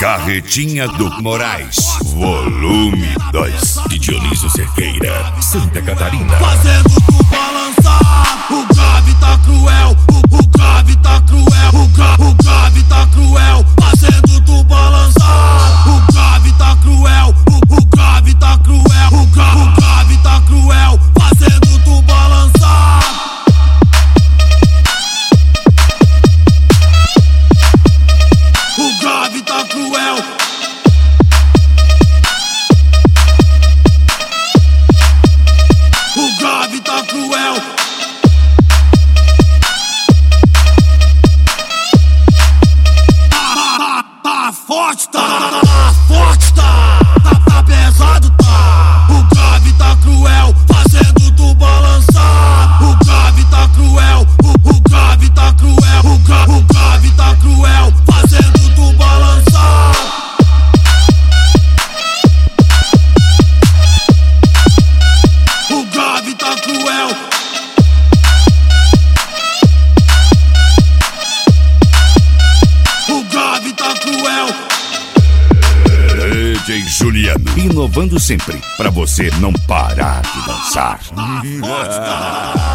Carretinha do Moraes, volume 2, de Dionísio Cerqueira, Santa Catarina. Fazendo tu balançar, o grave tá cruel, o grave tá cruel, o grave tá cruel. Fazendo tu balançar, o grave tá cruel, o grave tá cruel, o grave tá cruel. Fazendo tu balançar. O grave tá cruel. O grave tá cruel. Tá forte, tá forte, tá pesado, tá. O grave tá cruel, fazendo tu balançar. O grave tá cruel, o grave tá cruel, o grave tá cruel, fazendo tu balançar. O grave tá cruel. O grave tá cruel. DJ Juliano, inovando sempre, pra você não parar de dançar.